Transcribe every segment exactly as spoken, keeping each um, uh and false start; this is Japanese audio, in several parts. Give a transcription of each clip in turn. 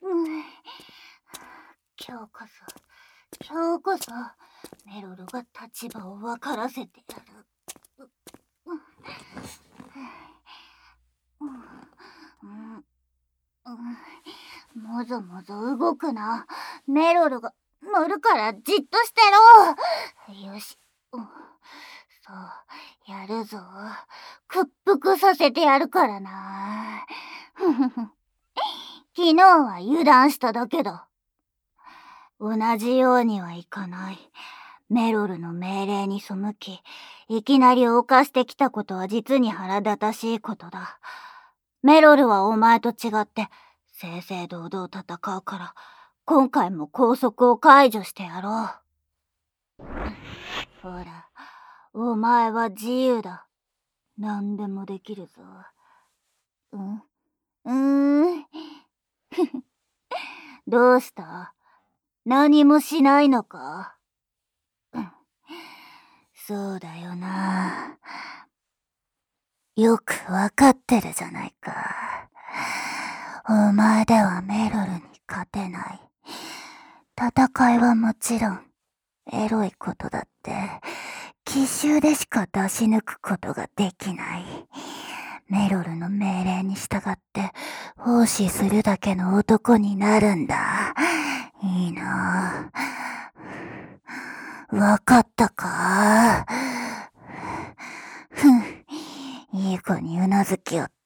うん、今日こそ今日こそメロルが立場を分からせてやる。うんうん、もぞもぞ動くな。メロルが乗るからじっとしてろ。よし、うん、そうやるぞ。屈服させてやるからな。ふふふ昨日は油断しただけだ。同じようにはいかない。メロルの命令に背き、いきなり犯してきたことは実に腹立たしいことだ。メロルはお前と違って正々堂々戦うから、今回も拘束を解除してやろう。ほら、お前は自由だ。何でもできるぞ。うん、うーん。どうした？何もしないのか？うん、そうだよな。よくわかってるじゃないか。お前ではメロルに勝てない。戦いはもちろん、エロいことだって、奇襲でしか出し抜くことができない。メロルの命令に従って奉仕するだけの男になるんだ。いいなぁ。わかったか？ふん、いい子にうなずきよって。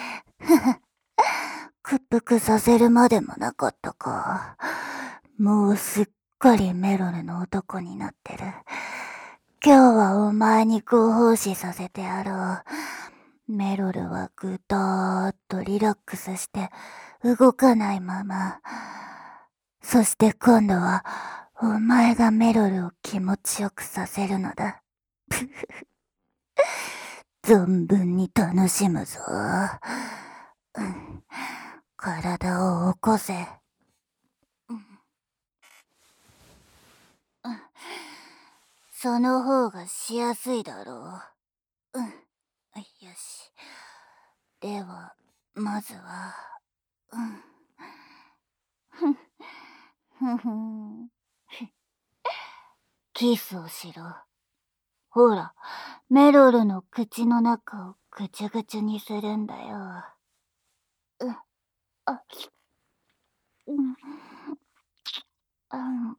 屈服させるまでもなかったか。もうすっかりメロルの男になってる。今日はお前にご奉仕させてやろう。メロルはぐとーっとリラックスして動かないまま。そして今度はお前がメロルを気持ちよくさせるのだ。存分に楽しむぞ。うん、体を起こせ。うんうん、その方がしやすいだろう。うん、よし。では、まずは、うん。ふん、ふんふん。キスをしろ。ほら、メロルの口の中をぐちゅぐちゅにするんだよ。う、あ、うん、あの、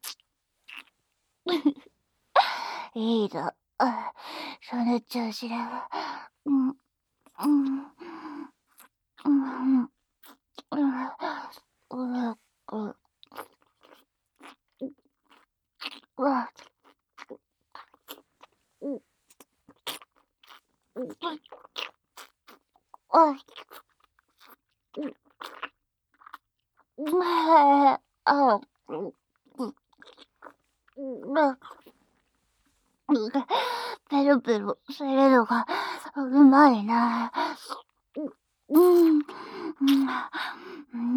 いいぞ。あ、その調子だ。うん、うん、うん、うん、うん、うん、うわ、うん、うん、あ、うん、あ、あ、うん、うん、ペロペロするのがうまいな。うん、うん、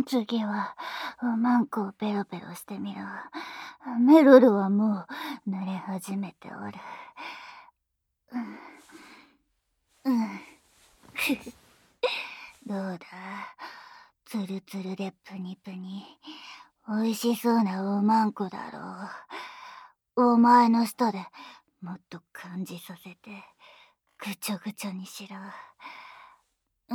次はマンコをペロペロしてみろ。メロルはもう慣れ始めておる。うん、うん、どうだ？ツルツルでプニプニ、美味しそうなおまんこだろう。お前の舌でもっと感じさせてぐちょぐちょにしろ。うん、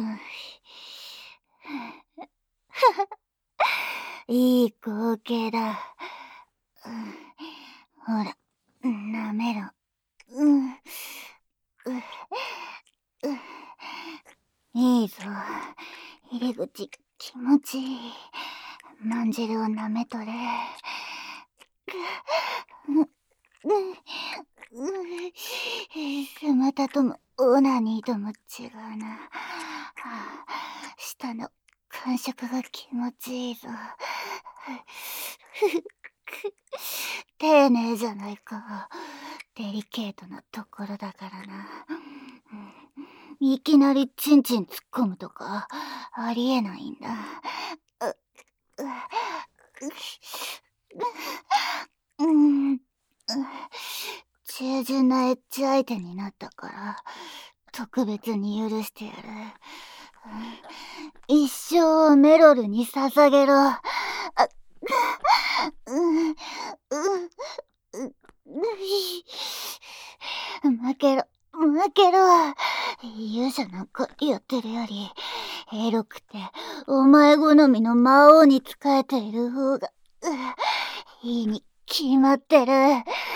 いい光景だ。うん、ほら、なめろ。うん、う、う、いいぞ。入り口気持ちいい。まんじるをなめとれ。うん、うん、うん、スマタともオナニーとも違うな。はあ、舌の感触が気持ちいいぞ。丁寧じゃないか。デリケートなところだからな。いきなりチンチン突っ込むとかありえないんだ。う、う、うん、従順なエッジ相手になったから特別に許してやる。 一生メロルに捧げろ。あ、う、う、う、負けろ、負けろ。勇者なんかやってるより、エロくて、お前好みの魔王に仕えている方が、いいに決まってる。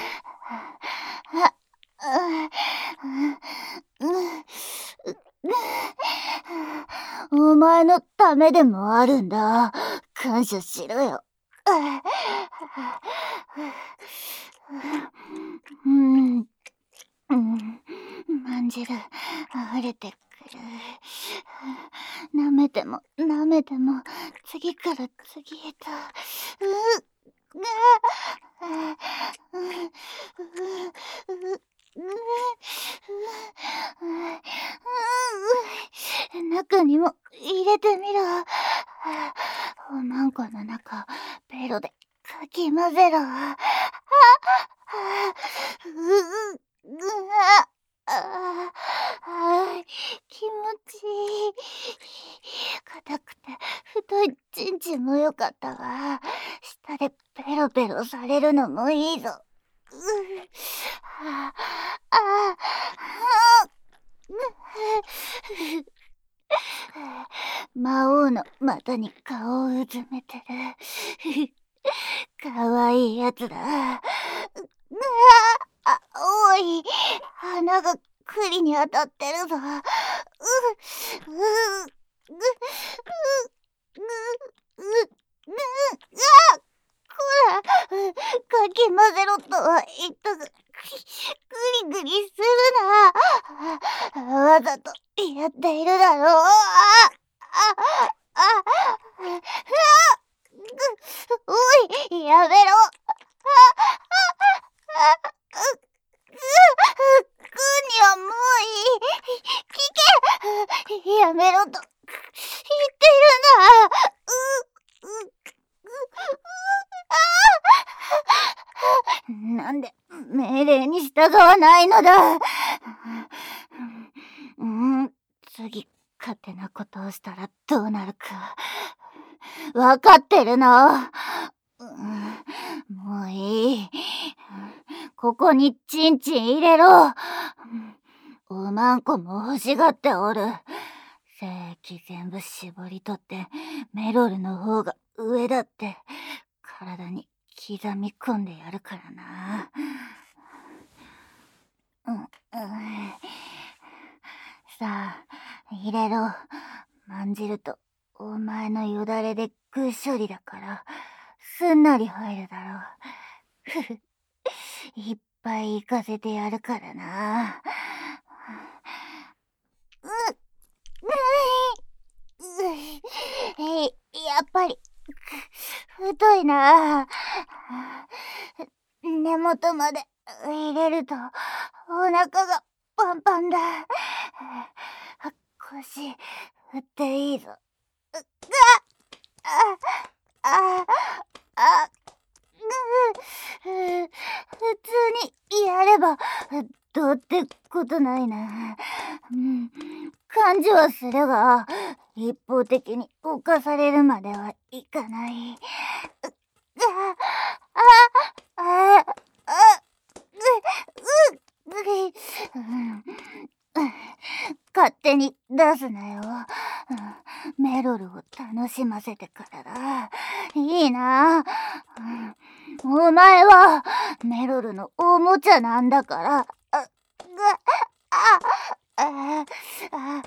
お前のためでもあるんだ。感謝しろよ。うん、うん、まんじる溢れてくる。舐めても舐めても次から次へと。うう中にも入れてみろ。おまんこの中ペロでかき混ぜろ。気持ちいい。硬くて太いチンチンもよかったわ。舌でペロペロされるのもいいぞ。ああ魔王の股に顔をうずめてる。かわいいやつだ。あ、おい、鼻が栗に当たってるぞ。う、う、う、う、う、う、あ、こら、かき混ぜろとは言ったが、グリグリするな。わざとやっているだろう。あ、あ、あ、あ、おい、やめろ。くにはもういい。聞け。やめろと言っているな。う、う、う、なんで命令に従わないのだ。うん、次勝手なことをしたらどうなるかわかってるの。うん、もういい。ここにチンチン入れろ。おまんこも欲しがっておる。精液全部絞り取ってメロルの方が上だって体に刻み込んでやるからな。うん、うん、さあ入れろ。まんじるとお前のよだれでぐっしょりだからすんなり入るだろう。ふふ、いっぱい行かせてやるからな。う、う、う、やっぱり太いな。根元まで入れるとお腹がパンパンだ。腰振っていいぞ。う、あ、あ、あ、普通にやればどうってことないな。うん、感じはするが一方的に犯されるまではいかない。ああああうう勝手に出すなよ。メロルを楽しませてからだ。いいな。お前はメロルのおもちゃなんだから。あ、あ、あ、あ、あ、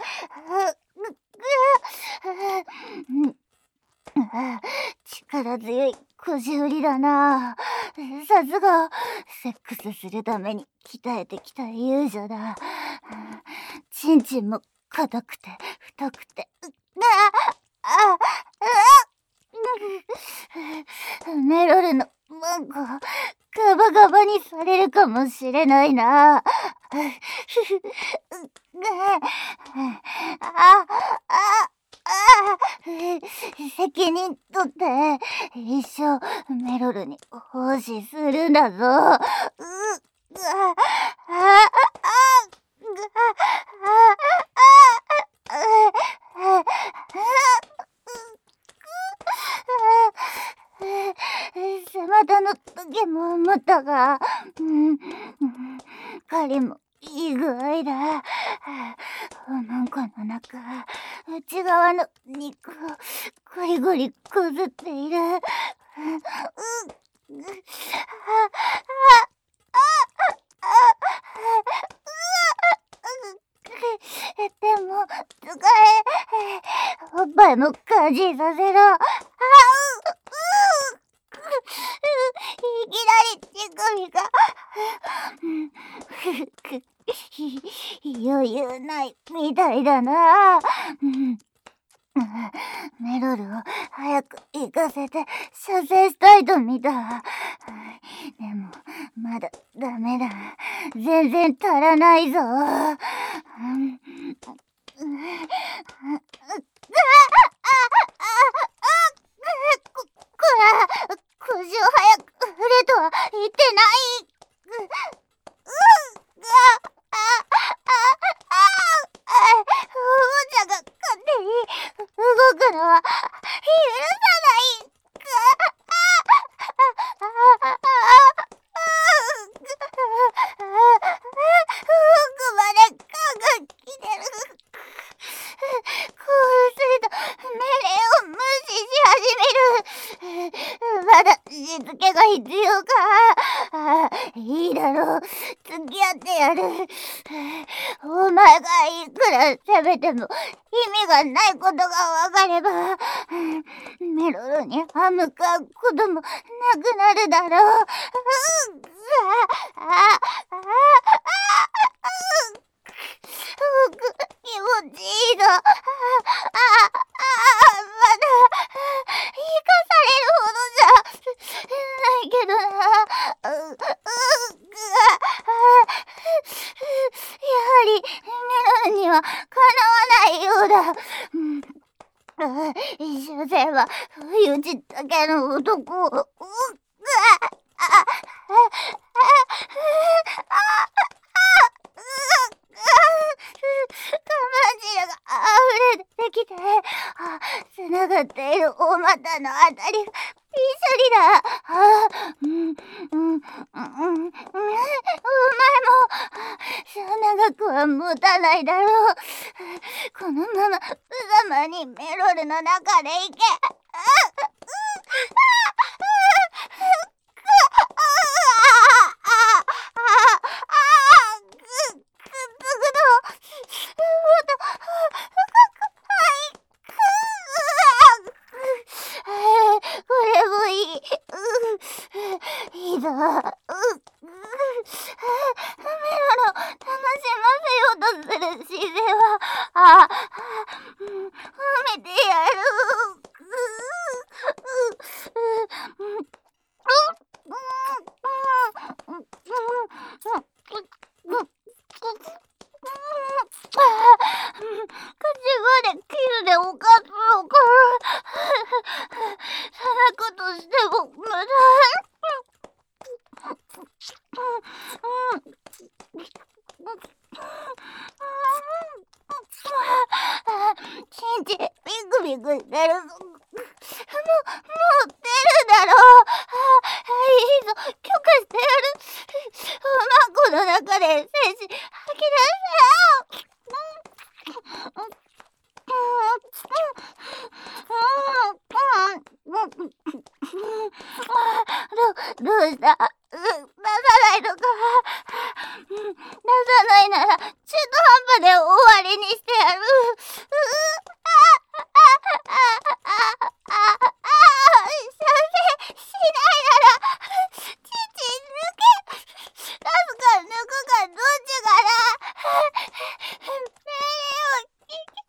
力強い腰振りだな。さすがセックスするために鍛えてきた勇者だ。ちんちんも硬くて太くて、あああ、メロルのマンコガバガバにされるかもしれないな。あああ、責任取って一生メロルに奉仕するんだぞ。う、あ、あ、あ、あ、 かりもいい具合だ。おまんこの中、内側の肉をぐりぐりくずっている。う、う、あ、あ、あ、でも、使え。おっぱいも感じさせろ。あ、う、う、いきなり乳首が。余裕ないみたいだな。メロルを早く行かせて射精したいと見た。でも、まだダメだ。全然足らないぞ。こ、こら、腰を早く振れとは言ってない。う、う、あ、あ、あ、あ、あ、おもちゃが勝手に動くのは許さない。奥まで缶が来てる。こうすると命令を無視し始める。まだしつけが必要か。あ、いいだろう。付き合ってやる。お前がいくら責めても意味がないことがわかれば、メロロに歯向かうこともなくなるだろう。う、あ、あ、あ、あ、気持ちいいぞ。あ、あ、あ、まだ生かされるほどじゃないけどな。う、う、やはりメロルにはかなわないようだ。所詮は不意打ちだけの男。う、あ、あ、あ、汁が溢れてきて、つながっている大股のあたりがびっしょりだ。あ、うん、うん、うん、うん、お前もそう長くは持たないだろう。このまま無様にメロルの中でいけ。いいぞ。う、う、メロロを楽しませようとする姿勢は、あ、うん、褒めてやる。口までキスでおかずをから、そんなことしても無駄。チンチンビクビクしてるぞ。もう、もう出るだろう。いいぞ、許可してやる。おまんこの中で精子吐き出せよ。ど、どうした？う、出さないのか？出さないなら中途半端で終わりにしてやる。う、あ、あ、あ、あ、あ、あ、あ、射精しないなら父抜け。出すか抜くかどっちかな。命令を聞け。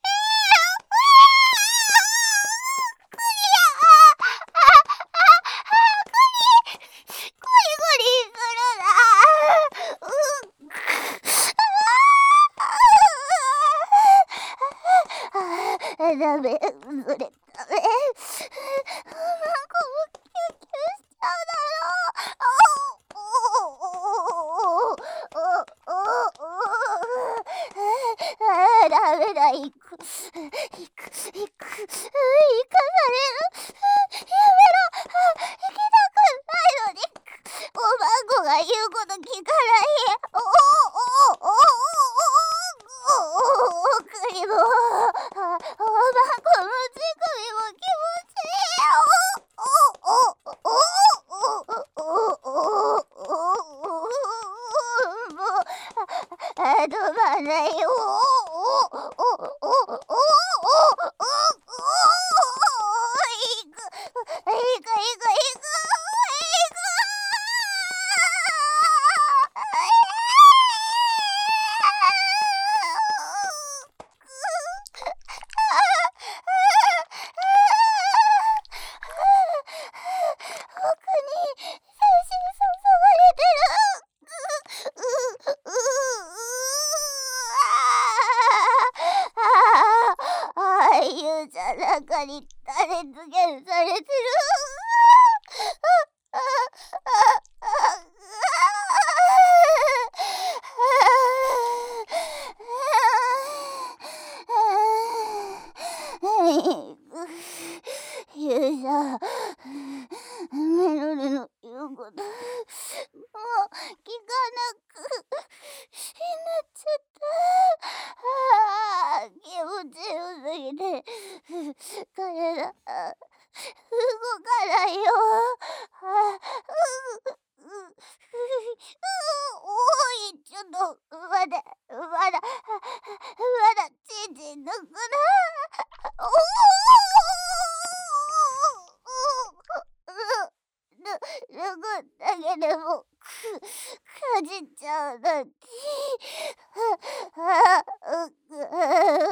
ダメ、それダメ。おまんこもキュンキュンしちゃうだろう。おおおおおダメだ、行く行く行く行かされる。やめろ。行きたくないのにおまんこが言うこと聞かない。おおあ、止まんないよ。おおおおおおおおおいく、いくいくいくいく。中に種付けされてる。勇者、メロルの言うこともう聞かなくなっちゃった。ああ、気持ちよすぎて体動かないよ。あうううおい、ちょっとまだまだまだちんちん抜くな。おお抜くだけでもかじっちゃうなんて。あうう